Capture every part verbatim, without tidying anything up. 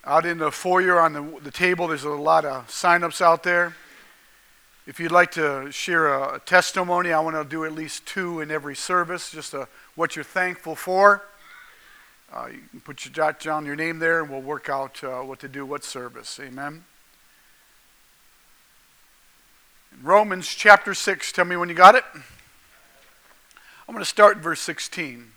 Out in the foyer on the, the table, there's a lot of sign-ups out there. If you'd like to share a, a testimony, I want to do at least two in every service, just a, what you're thankful for. Uh, you can put your, jot down your name there, and we'll work out uh, what to do, what service. Amen. In Romans chapter six, tell me when you got it. I'm going to start in verse sixteen.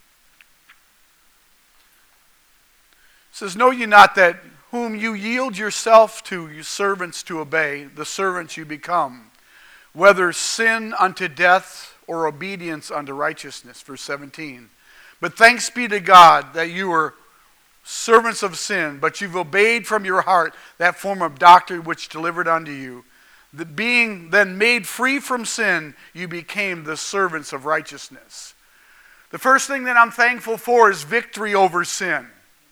It says, "Know ye not that whom you yield yourself to, you servants to obey, the servants you become, whether sin unto death or obedience unto righteousness." Verse seventeen. "But thanks be to God that you were servants of sin, but you've obeyed from your heart that form of doctrine which delivered unto you. That being then made free from sin, you became the servants of righteousness." The first thing that I'm thankful for is victory over sin.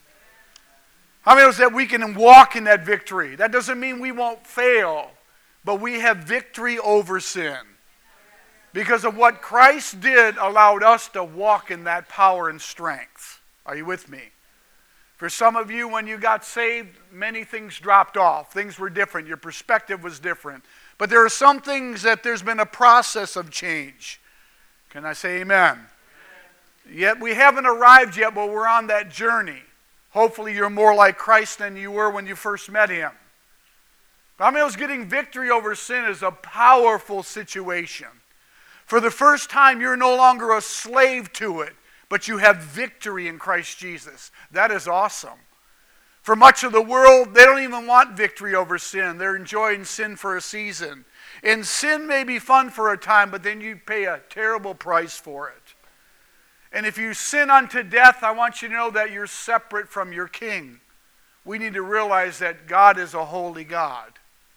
How many knows that we can walk in that victory? That doesn't mean we won't fail, but we have victory over sin. Because of what Christ did allowed us to walk in that power and strength. Are you with me? For some of you, when you got saved, many things dropped off. Things were different. Your perspective was different. But there are some things that there's been a process of change. Can I say amen? Amen. Yet we haven't arrived yet, but we're on that journey. Hopefully you're more like Christ than you were when you first met Him. But I mean, was getting victory over sin is a powerful situation. For the first time, you're no longer a slave to it, but you have victory in Christ Jesus. That is awesome. For much of the world, they don't even want victory over sin. They're enjoying sin for a season. And sin may be fun for a time, but then you pay a terrible price for it. And if you sin unto death, I want you to know that you're separate from your King. We need to realize that God is a holy God.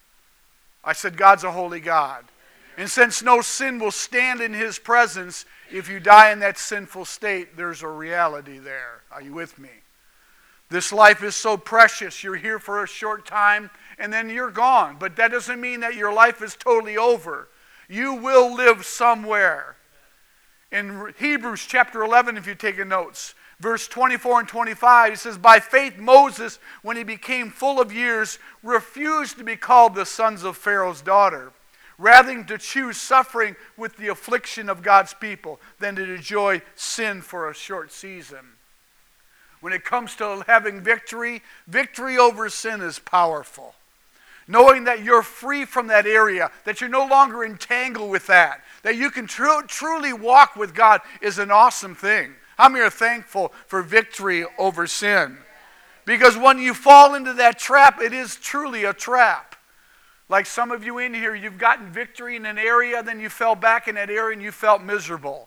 I said God's a holy God. And since no sin will stand in His presence, if you die in that sinful state, there's a reality there. Are you with me? This life is so precious. You're here for a short time, and then you're gone. But that doesn't mean that your life is totally over. You will live somewhere. In Hebrews chapter eleven, if you're taking notes, verse twenty-four and twenty-five, it says, "By faith Moses, when he became full of years, refused to be called the sons of Pharaoh's daughter, rather than to choose suffering with the affliction of God's people than to enjoy sin for a short season." When it comes to having victory, victory over sin is powerful. Knowing that you're free from that area, that you're no longer entangled with that, that you can tru- truly walk with God is an awesome thing. How many are thankful for victory over sin? Because when you fall into that trap, it is truly a trap. Like some of you in here, you've gotten victory in an area, then you fell back in that area and you felt miserable.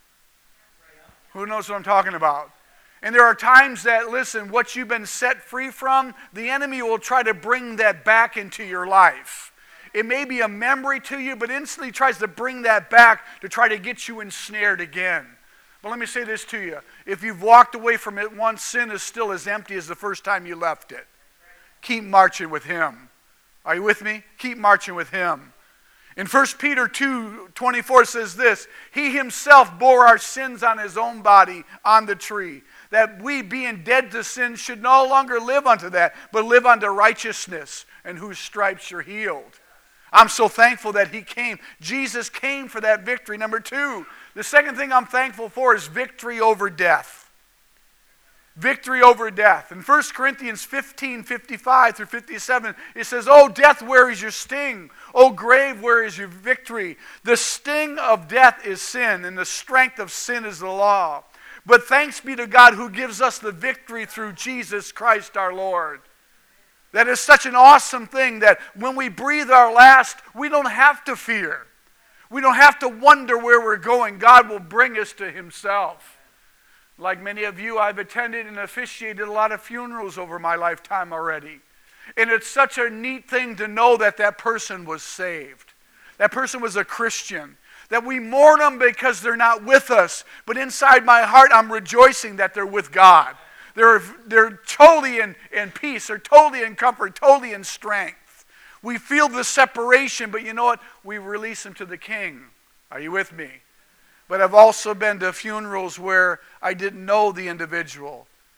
Who knows what I'm talking about? And there are times that, listen, what you've been set free from, the enemy will try to bring that back into your life. It may be a memory to you, but instantly tries to bring that back to try to get you ensnared again. But let me say this to you. If you've walked away from it once, sin is still as empty as the first time you left it. Keep marching with Him. Are you with me? Keep marching with Him. In First Peter two twenty-four says this, "He Himself bore our sins on His own body on the tree, that we, being dead to sin, should no longer live unto that, but live unto righteousness, and whose stripes you're healed." I'm so thankful that He came. Jesus came for that victory. Number two, the second thing I'm thankful for is victory over death. Victory over death. In First Corinthians fifteen, fifty-five through fifty-seven, it says, "O death, where is your sting? O grave, where is your victory? The sting of death is sin, and the strength of sin is the law. But thanks be to God who gives us the victory through Jesus Christ our Lord." That is such an awesome thing that when we breathe our last, we don't have to fear. We don't have to wonder where we're going. God will bring us to Himself. Like many of you, I've attended and officiated a lot of funerals over my lifetime already. And it's such a neat thing to know that that person was saved. That person was a Christian. That we mourn them because they're not with us. But inside my heart, I'm rejoicing that they're with God. They're, they're totally in, in peace. They're totally in comfort, totally in strength. We feel the separation, but you know what? We release them to the King. Are you with me? But I've also been to funerals where I didn't know the individual.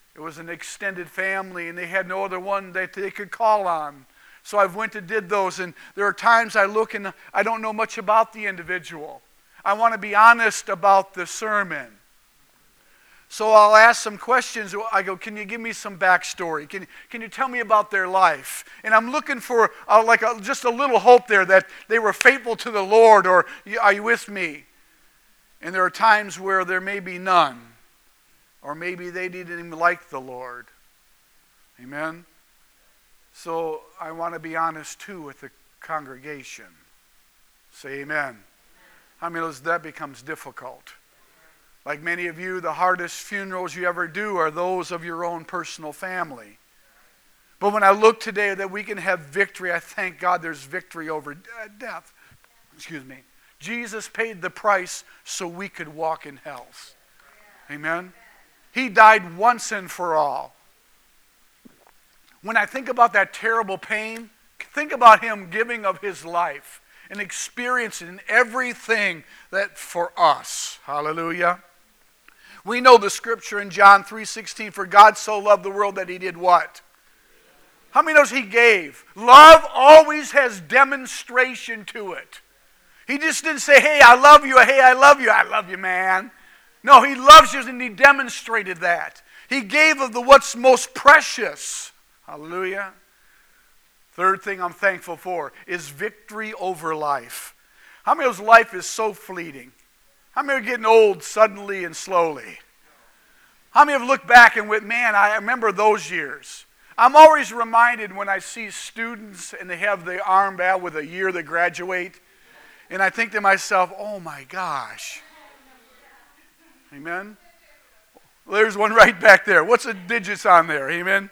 It was an extended family, and they had no other one that they could call on. So I went and did those, and there are times I look and I don't know much about the individual. I want to be honest about the sermon. So I'll ask some questions. I go, can you give me some backstory? Can, can you tell me about their life? And I'm looking for uh, like a, just a little hope there that they were faithful to the Lord, or are you with me? And there are times where there may be none. Or maybe they didn't even like the Lord. Amen? So I want to be honest too with the congregation. Say amen. How many of that becomes difficult? Like many of you, the hardest funerals you ever do are those of your own personal family. But when I look today that we can have victory, I thank God there's victory over death. Excuse me. Jesus paid the price so we could walk in health. Amen? He died once and for all. When I think about that terrible pain, think about him giving of his life and experiencing everything that for us. Hallelujah. We know the scripture in John three sixteen, for God so loved the world that he did what? How many knows he gave? Love always has demonstration to it. He just didn't say, hey, I love you, hey, I love you, I love you, man. No, he loves you, and he demonstrated that. He gave of the what's most precious. Hallelujah. Third thing I'm thankful for is victory over life. How many of life is so fleeting? How many are getting old suddenly and slowly? How many have looked back and went, man, I remember those years. I'm always reminded when I see students and they have the armband with a year they graduate, and I think to myself, oh my gosh. Amen? Well, there's one right back there. What's the digits on there? Amen?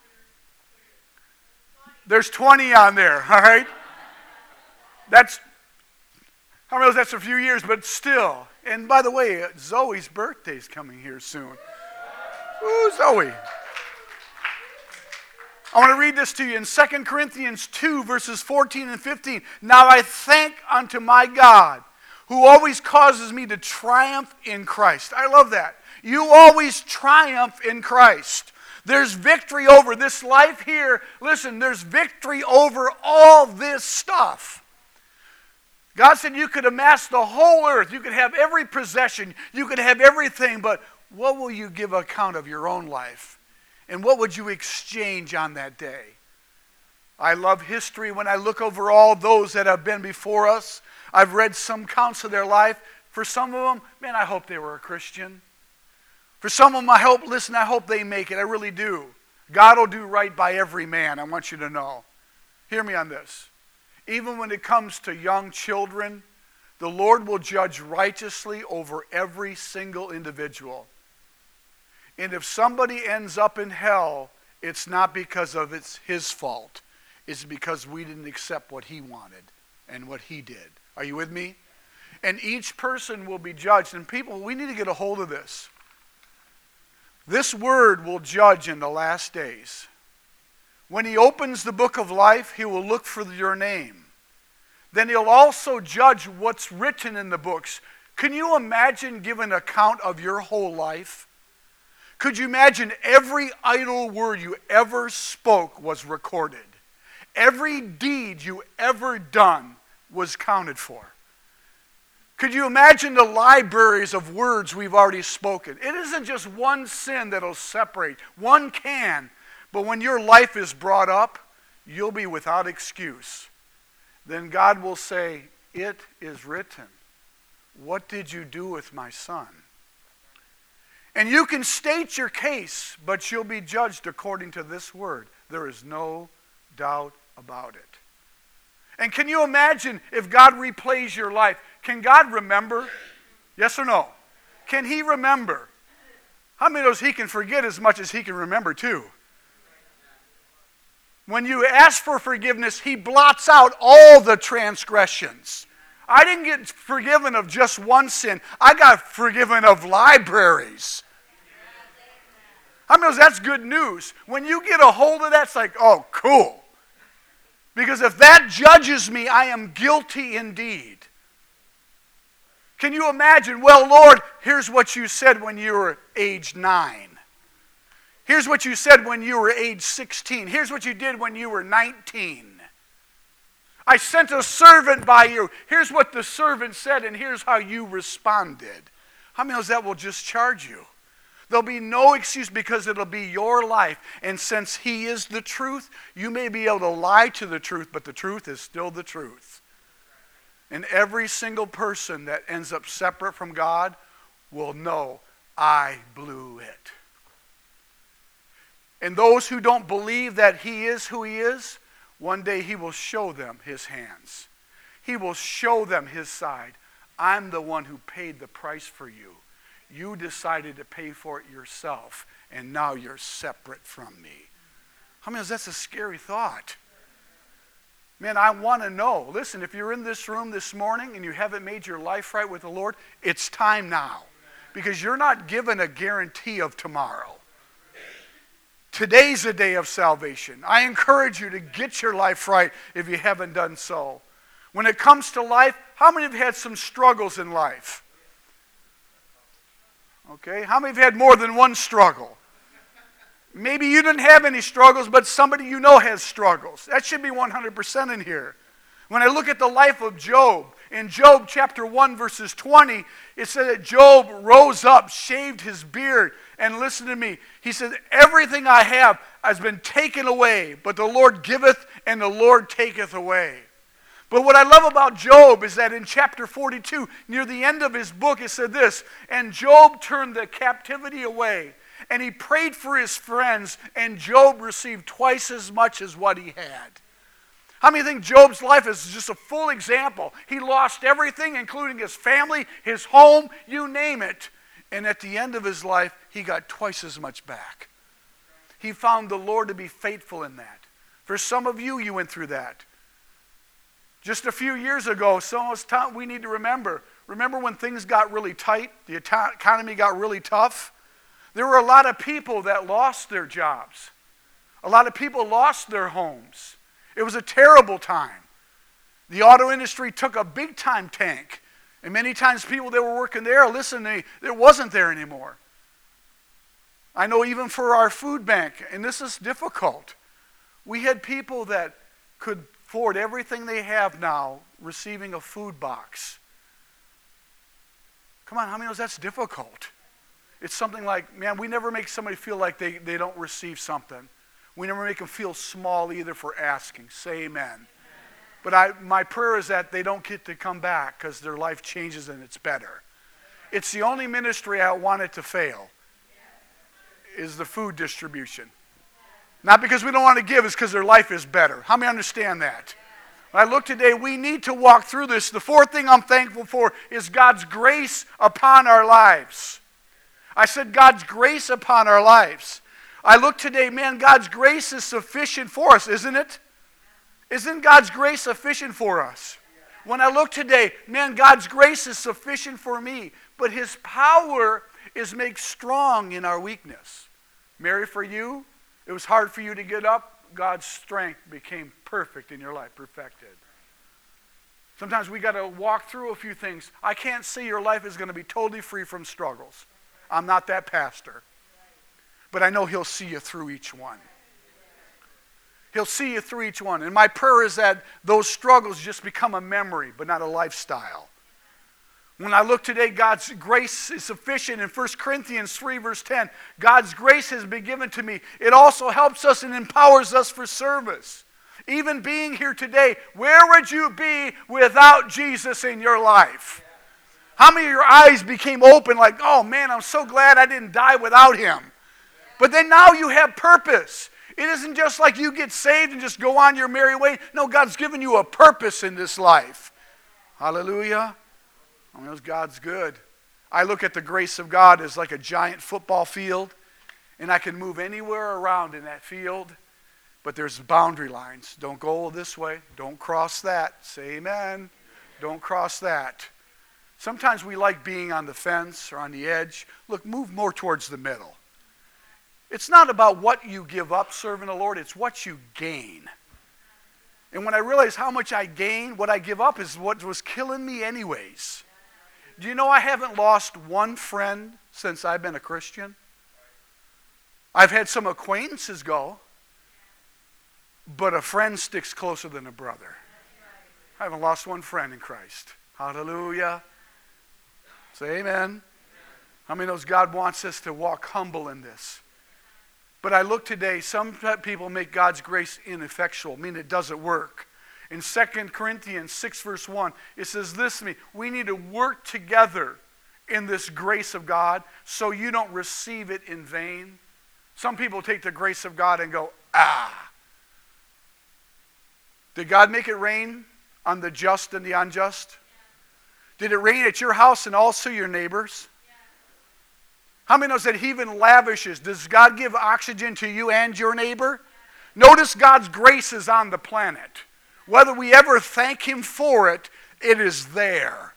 There's twenty on there, all right? That's, I don't know if that's a few years, but still. And by the way, Zoe's birthday's coming here soon. Ooh, Zoe. I want to read this to you in Second Corinthians two, verses fourteen and fifteen. Now I thank unto my God, who always causes me to triumph in Christ. I love that. You always triumph in Christ. There's victory over this life here. Listen, there's victory over all this stuff. God said you could amass the whole earth. You could have every possession. You could have everything. But what will you give account of your own life? And what would you exchange on that day? I love history. When I look over all those that have been before us, I've read some accounts of their life. For some of them, man, I hope they were a Christian. For some of them, I hope, listen, I hope they make it. I really do. God will do right by every man. I want you to know. Hear me on this. Even when it comes to young children, the Lord will judge righteously over every single individual. And if somebody ends up in hell, it's not because of it's his fault. It's because we didn't accept what he wanted and what he did. Are you with me? And each person will be judged. And people, we need to get a hold of this. This word will judge in the last days. When he opens the book of life, he will look for your name. Then he'll also judge what's written in the books. Can you imagine giving account of your whole life? Could you imagine every idle word you ever spoke was recorded? Every deed you ever done was counted for. Could you imagine the libraries of words we've already spoken? It isn't just one sin that'll separate. One can. But when your life is brought up, you'll be without excuse. Then God will say, it is written. What did you do with my son? And you can state your case, but you'll be judged according to this word. There is no doubt about it. And can you imagine if God replays your life? Can God remember? Yes or no? Can he remember? How many knows he can forget as much as he can remember too? When you ask for forgiveness, he blots out all the transgressions. I didn't get forgiven of just one sin. I got forgiven of libraries. How many knows that's good news? When you get a hold of that, it's like, oh, cool. Because if that judges me, I am guilty indeed. Can you imagine, well, Lord, here's what you said when you were age nine. Here's what you said when you were age sixteen. Here's what you did when you were nineteen. I sent a servant by you. Here's what the servant said, and here's how you responded. How many knows that will just charge you? There'll be no excuse because it'll be your life. And since he is the truth, you may be able to lie to the truth, but the truth is still the truth. And every single person that ends up separate from God will know, I blew it. And those who don't believe that he is who he is, one day he will show them his hands. He will show them his side. I'm the one who paid the price for you. You decided to pay for it yourself, and now you're separate from me. How many of that's a scary thought? Man, I want to know. Listen, if you're in this room this morning and you haven't made your life right with the Lord, it's time now. Because you're not given a guarantee of tomorrow. Today's a day of salvation. I encourage you to get your life right if you haven't done so. When it comes to life, how many have had some struggles in life? Okay, how many have had more than one struggle? Maybe you didn't have any struggles, but somebody you know has struggles. That should be one hundred percent in here. When I look at the life of Job, in Job chapter one, verses twenty, it said that Job rose up, shaved his beard, and listen to me. He said, everything I have has been taken away, but the Lord giveth and the Lord taketh away. But what I love about Job is that in chapter forty-two, near the end of his book, it said this, and Job turned the captivity away, and he prayed for his friends, and Job received twice as much as what he had. How many think Job's life is just a full example? He lost everything, including his family, his home, you name it. And at the end of his life, he got twice as much back. He found the Lord to be faithful in that. For some of you, you went through that. Just a few years ago, some of us, we need to remember. Remember when things got really tight, the economy got really tough? There were a lot of people that lost their jobs. A lot of people lost their homes. It was a terrible time. The auto industry took a big time tank. And many times people that were working there, listen to me, it wasn't there anymore. I know even for our food bank, and this is difficult, we had people that could afford everything they have now receiving a food box. Come on, how many knows that's difficult? It's something like, man, we never make somebody feel like they, they don't receive something. We never make them feel small either for asking. Say amen. Amen. But I, my prayer is that they don't get to come back because their life changes and it's better. It's the only ministry I want it to fail, is the food distribution. Not because we don't want to give, it's because their life is better. How many understand that? When I look today, we need to walk through this. The fourth thing I'm thankful for is God's grace upon our lives. I said God's grace upon our lives. I look today, man, God's grace is sufficient for us, isn't it? Isn't God's grace sufficient for us? When I look today, man, God's grace is sufficient for me, but his power is made strong in our weakness. Mary, for you, it was hard for you to get up. God's strength became perfect in your life, perfected. Sometimes we got to walk through a few things. I can't say your life is going to be totally free from struggles. I'm not that pastor. But I know he'll see you through each one. He'll see you through each one. And my prayer is that those struggles just become a memory, but not a lifestyle. When I look today, God's grace is sufficient. In First Corinthians three, verse ten, God's grace has been given to me. It also helps us and empowers us for service. Even being here today, where would you be without Jesus in your life? How many of your eyes became open like, oh man, I'm so glad I didn't die without him. But then now you have purpose. It isn't just like you get saved and just go on your merry way. No, God's given you a purpose in this life. Hallelujah. I mean, God's good. I look at the grace of God as like a giant football field, and I can move anywhere around in that field, but there's boundary lines. Don't go this way. Don't cross that. Say amen. Don't cross that. Sometimes we like being on the fence or on the edge. Look, move more towards the middle. It's not about what you give up serving the Lord, it's what you gain. And when I realize how much I gain, what I give up is what was killing me anyways. Do you know I haven't lost one friend since I've been a Christian? I've had some acquaintances go, but a friend sticks closer than a brother. I haven't lost one friend in Christ. Hallelujah. Say amen. How many knows God wants us to walk humble in this? But I look today, some people make God's grace ineffectual, meaning it doesn't work. In Second Corinthians six verse one, it says this to me, we need to work together in this grace of God so you don't receive it in vain. Some people take the grace of God and go, ah. Did God make it rain on the just and the unjust? Did it rain at your house and also your neighbors? How many knows that he even lavishes? Does God give oxygen to you and your neighbor? Notice God's grace is on the planet. Whether we ever thank him for it, it is there.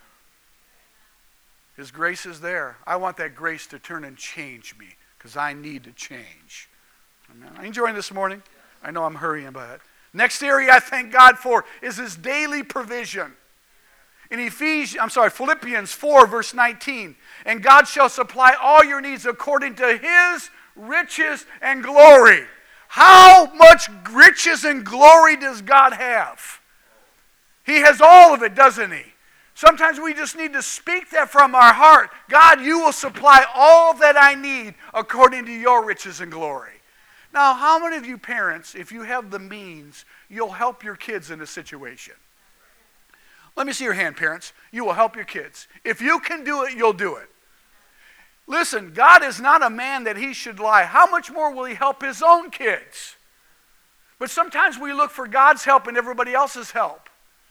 His grace is there. I want that grace to turn and change me because I need to change. Amen. Are you enjoying this morning? I know I'm hurrying, but next area I thank God for is his daily provision. In Ephesians, I'm sorry, Philippians four, verse nineteen, and God shall supply all your needs according to his riches and glory. How much riches and glory does God have? He has all of it, doesn't he? Sometimes we just need to speak that from our heart. God, you will supply all that I need according to your riches and glory. Now, how many of you parents, if you have the means, you'll help your kids in a situation? Let me see your hand, parents. You will help your kids. If you can do it, you'll do it. Listen, God is not a man that he should lie. How much more will he help his own kids? But sometimes we look for God's help and everybody else's help.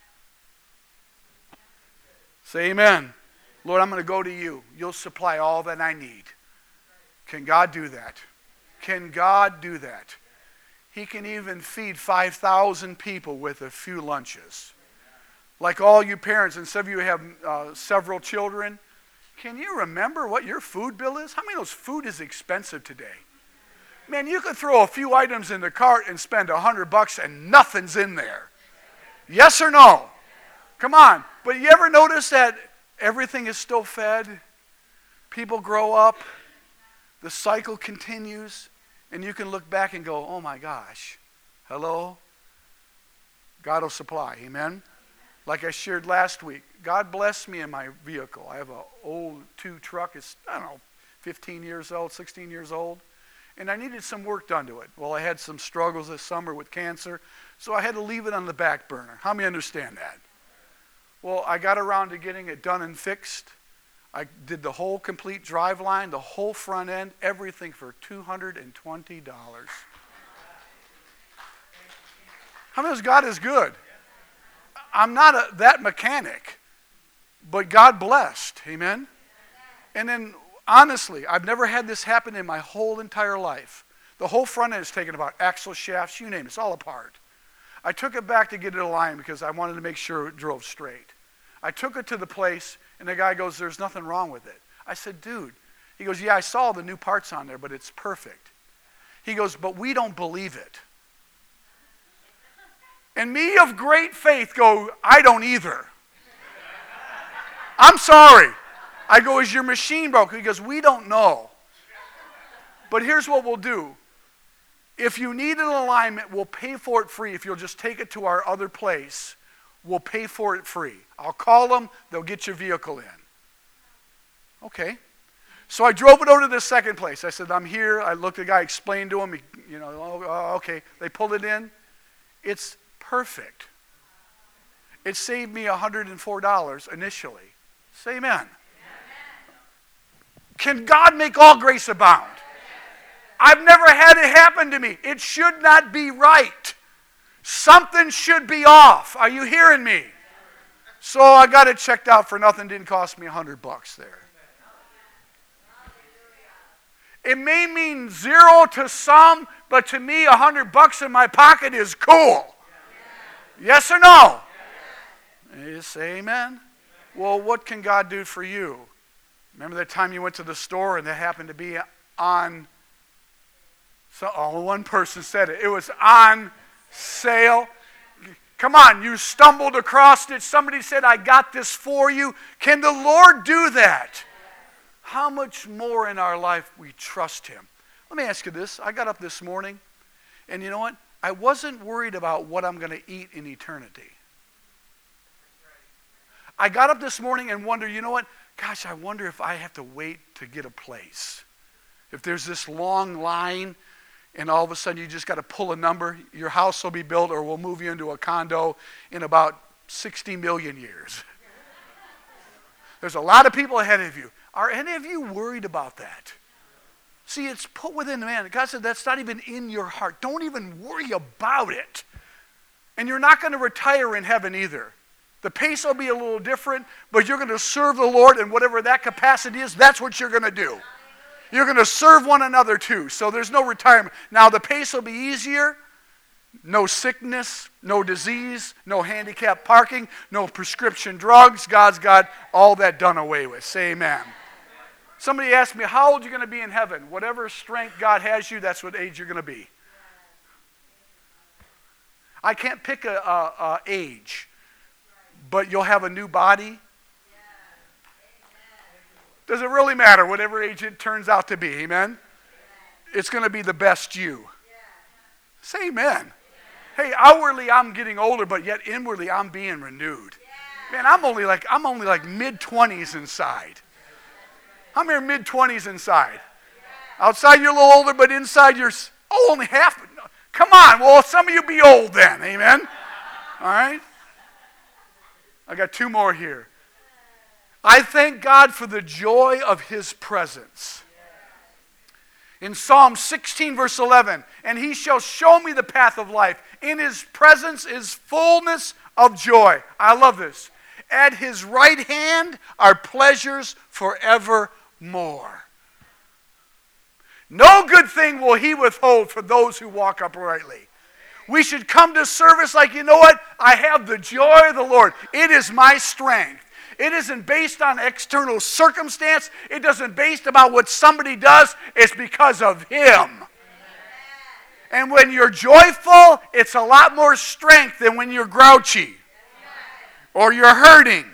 Say amen. Lord, I'm going to go to you. You'll supply all that I need. Can God do that? Can God do that? He can even feed five thousand people with a few lunches. Like all you parents, and some of you have uh, several children, can you remember what your food bill is? How many knows food is expensive today? Man, you could throw a few items in the cart and spend a hundred bucks and nothing's in there. Yes or no? Come on. But you ever notice that everything is still fed? People grow up, the cycle continues, and you can look back and go, oh my gosh, hello? God will supply, amen? Like I shared last week, God blessed me in my vehicle. I have an old two truck. It's, I don't know, fifteen years old, sixteen years old. And I needed some work done to it. Well, I had some struggles this summer with cancer, so I had to leave it on the back burner. How many understand that? Well, I got around to getting it done and fixed. I did the whole complete drive line, the whole front end, everything for two hundred twenty dollars. How many knows God is good? I'm not a, that mechanic, but God blessed, amen? And then, honestly, I've never had this happen in my whole entire life. The whole front end is taken apart, axle shafts, you name it, it's all apart. I took it back to get it aligned because I wanted to make sure it drove straight. I took it to the place, and the guy goes, there's nothing wrong with it. I said, dude, he goes, yeah, I saw the new parts on there, but it's perfect. He goes, but we don't believe it. And me of great faith go, I don't either. I'm sorry. I go, is your machine broken? He goes, we don't know. But here's what we'll do. If you need an alignment, we'll pay for it free. If you'll just take it to our other place, we'll pay for it free. I'll call them, they'll get your vehicle in. Okay. So I drove it over to the second place. I said, I'm here. I looked at the guy, explained to him, you know, oh, okay. They pulled it in. It's perfect. It saved me one hundred four dollars initially. Say amen. Amen. Can God make all grace abound? I've never had it happen to me. It should not be right. Something should be off. Are you hearing me? So I got it checked out for nothing. Didn't cost me a hundred bucks there. It may mean zero to some, but to me, a hundred bucks in my pocket is cool. Yes or no? You say amen. Well, what can God do for you? Remember that time you went to the store and that happened to be on, so only one person said it. It was on sale. Come on, you stumbled across it. Somebody said, I got this for you. Can the Lord do that? How much more in our life we trust him. Let me ask you this. I got up this morning, and you know what? I wasn't worried about what I'm going to eat in eternity. I got up this morning and wondered, you know what? Gosh, I wonder if I have to wait to get a place. If there's this long line, and all of a sudden you just got to pull a number, your house will be built or we'll move you into a condo in about sixty million years. There's a lot of people ahead of you. Are any of you worried about that? See, it's put within the man. God said that's not even in your heart. Don't even worry about it. And you're not going to retire in heaven either. The pace will be a little different, but you're going to serve the Lord, and whatever that capacity is, that's what you're going to do. You're going to serve one another too. So there's no retirement. Now the pace will be easier. No sickness, no disease, no handicap parking, no prescription drugs. God's got all that done away with. Say amen. Somebody asked me, how old are you going to be in heaven? Whatever strength God has you, that's what age you're going to be. I can't pick a, a, a age, but you'll have a new body. Does it really matter whatever age it turns out to be? Amen? It's going to be the best you. Say amen. Hey, outwardly I'm getting older, but yet inwardly I'm being renewed. Man, I'm only like I'm only like mid twenties inside. I'm here mid twenties inside. Outside you're a little older, but inside you're oh only half. Come on, well some of you be old then, amen. All right. I got two more here. I thank God for the joy of His presence. In Psalm sixteen, verse eleven, and He shall show me the path of life. In His presence is fullness of joy. I love this. At His right hand are pleasures forevermore. No good thing will He withhold for those who walk uprightly. We should come to service like, you know what? I have the joy of the Lord. It is my strength. It isn't based on external circumstance. It doesn't based about what somebody does. It's because of Him. And when you're joyful, it's a lot more strength than when you're grouchy or you're hurting.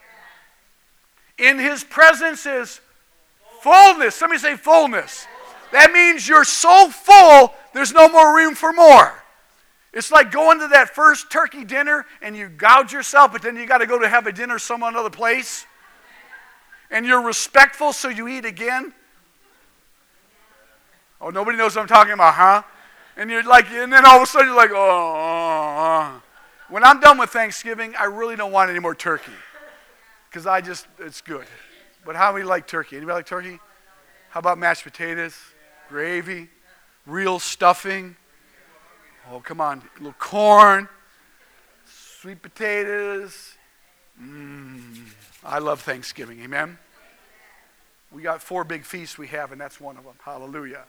In His presence is fullness. Somebody say fullness. That means you're so full, there's no more room for more. It's like going to that first turkey dinner and you gouge yourself, but then you got to go to have a dinner some other place. And you're respectful, so you eat again. Oh, nobody knows what I'm talking about, huh? And you're like, and then all of a sudden you're like, oh. oh, oh. When I'm done with Thanksgiving, I really don't want any more turkey, because I just it's good. But how many like turkey? Anybody like turkey? How about mashed potatoes, gravy, real stuffing? Oh, come on. A little corn, sweet potatoes. Mm, I love Thanksgiving. Amen? We got four big feasts we have, and that's one of them. Hallelujah.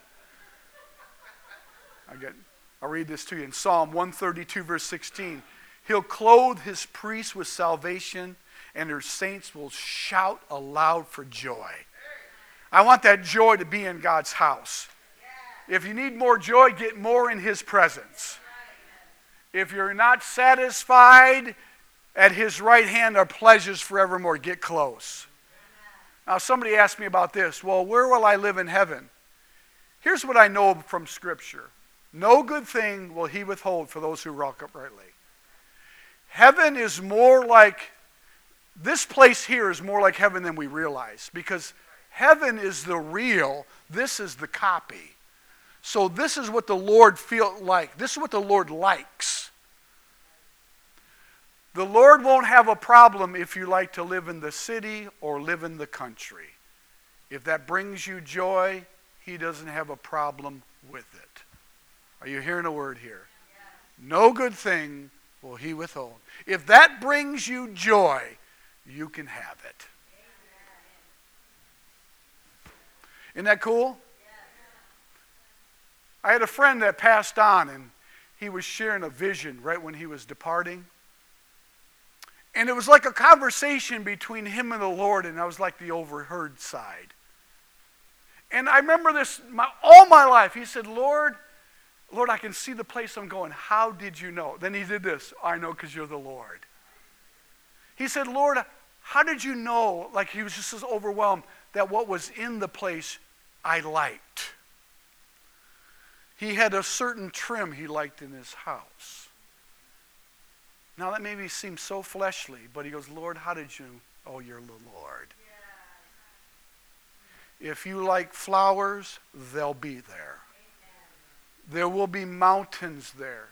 I get, I'll read this to you. In Psalm one thirty-two, verse sixteen. He'll clothe His priests with salvation, and His saints will shout aloud for joy. I want that joy to be in God's house. If you need more joy, get more in His presence. If you're not satisfied, at His right hand are pleasures forevermore. Get close. Now, somebody asked me about this. Well, where will I live in heaven? Here's what I know from Scripture. No good thing will He withhold for those who walk uprightly. Heaven is more like, this place here is more like heaven than we realize, because heaven is the real, this is the copy. So this is what the Lord feels like. This is what the Lord likes. The Lord won't have a problem if you like to live in the city or live in the country. If that brings you joy, He doesn't have a problem with it. Are you hearing a word here? No good thing will He withhold. If that brings you joy, you can have it. Isn't that cool? I had a friend that passed on, and he was sharing a vision right when he was departing. And it was like a conversation between him and the Lord, and I was like the overheard side. And I remember this my, all my life. He said, Lord, Lord, I can see the place I'm going. How did you know? Then he did this. I know because you're the Lord. He said, Lord, how did you know? Like he was just as overwhelmed that what was in the place I liked. he had a certain trim he liked in his house. Now that maybe seems so fleshly, but he goes, Lord, how did you? Oh, you're the Lord. If you like flowers, they'll be there. There will be mountains there.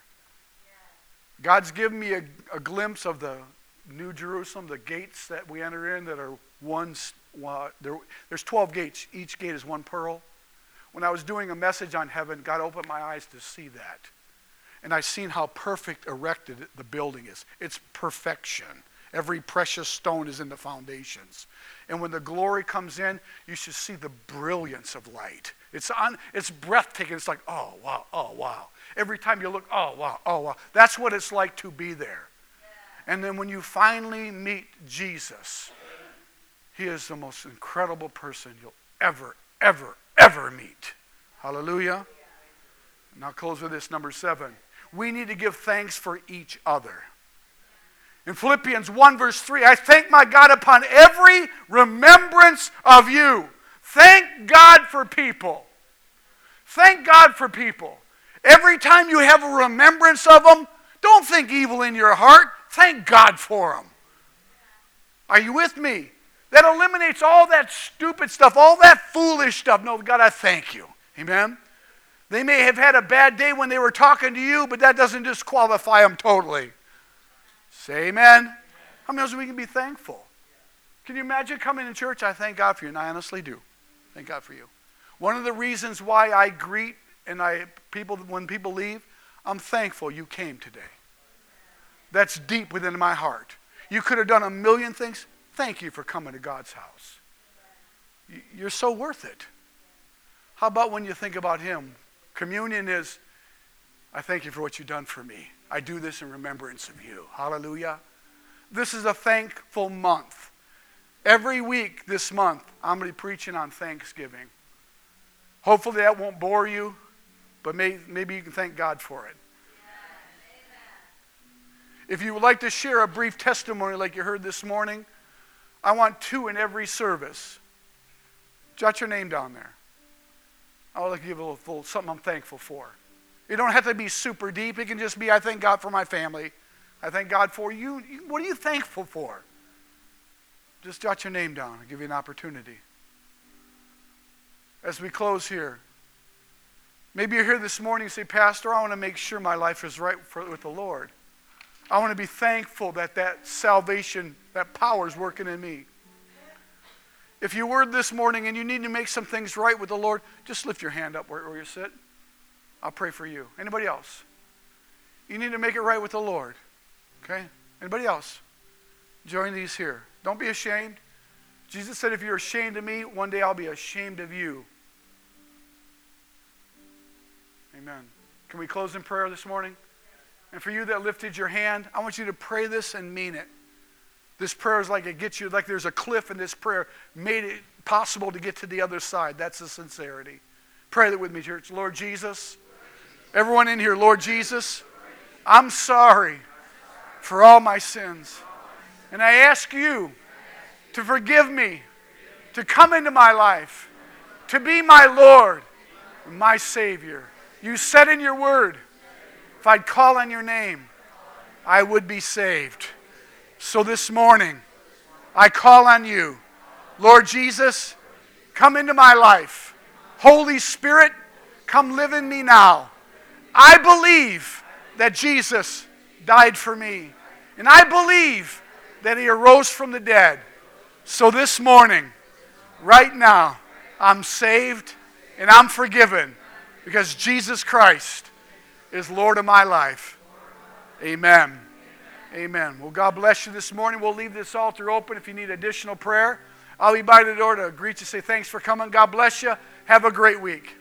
God's given me a, a glimpse of the New Jerusalem, the gates that we enter in that are one, uh, there, there's twelve gates. Each gate is one pearl. When I was doing a message on heaven, God opened my eyes to see that. And I seen how perfect erected the building is. It's perfection. Every precious stone is in the foundations. And when the glory comes in, you should see the brilliance of light. It's on, it's breathtaking. It's like, oh, wow, oh, wow. Every time you look, oh, wow, oh, wow. That's what it's like to be there. Yeah. And then when you finally meet Jesus, he is the most incredible person you'll ever, ever, ever meet. Hallelujah. And I'll close with this, number seven. We need to give thanks for each other. In Philippians one verse three, I thank my God upon every remembrance of you. Thank God for people. Thank God for people. Every time you have a remembrance of them, don't think evil in your heart. Thank God for them. Are you with me? That eliminates all that stupid stuff, all that foolish stuff. No, God, I thank you. Amen? They may have had a bad day when they were talking to you, but that doesn't disqualify them totally. Say amen. How many of us we can be thankful? Can you imagine coming to church? I thank God for you, and I honestly do. Thank God for you. One of the reasons why I greet and I people when people leave, I'm thankful you came today. That's deep within my heart. You could have done a million things. Thank you for coming to God's house. You're so worth it. How about when you think about him? Communion is, I thank you for what you've done for me. I do this in remembrance of you. Hallelujah. This is a thankful month. Every week this month, I'm going to be preaching on Thanksgiving. Hopefully that won't bore you, but may, maybe you can thank God for it. If you would like to share a brief testimony like you heard this morning, I want two in every service. Jot your name down there. I would like to give a little, little something I'm thankful for. It don't have to be super deep. It can just be, I thank God for my family. I thank God for you. What are you thankful for? Just jot your name down. I'll give you an opportunity. As we close here, maybe you're here this morning and say, Pastor, I want to make sure my life is right for, with the Lord. I want to be thankful that that salvation, that power is working in me. If you were this morning and you need to make some things right with the Lord, just lift your hand up where, where you sit. I'll pray for you. Anybody else? You need to make it right with the Lord. Okay? Anybody else? Join these here. Don't be ashamed. Jesus said, if you're ashamed of me, one day I'll be ashamed of you. Amen. Can we close in prayer this morning? And for you that lifted your hand, I want you to pray this and mean it. This prayer is like it gets you, like there's a cliff in this prayer, made it possible to get to the other side. That's the sincerity. Pray that with me, church. Lord Jesus, everyone in here, Lord Jesus, I'm sorry for all my sins. And I ask you to forgive me, to come into my life, to be my Lord and my Savior. You said in your word, if I'd call on your name, I would be saved. So this morning, I call on you. Lord Jesus, come into my life. Holy Spirit, come live in me now. I believe that Jesus died for me. And I believe that he arose from the dead. So this morning, right now, I'm saved and I'm forgiven because Jesus Christ is Lord of my life. Amen. Amen. Well, God bless you this morning. We'll leave this altar open if you need additional prayer. I'll be by the door to greet you, say thanks for coming. God bless you. Have a great week.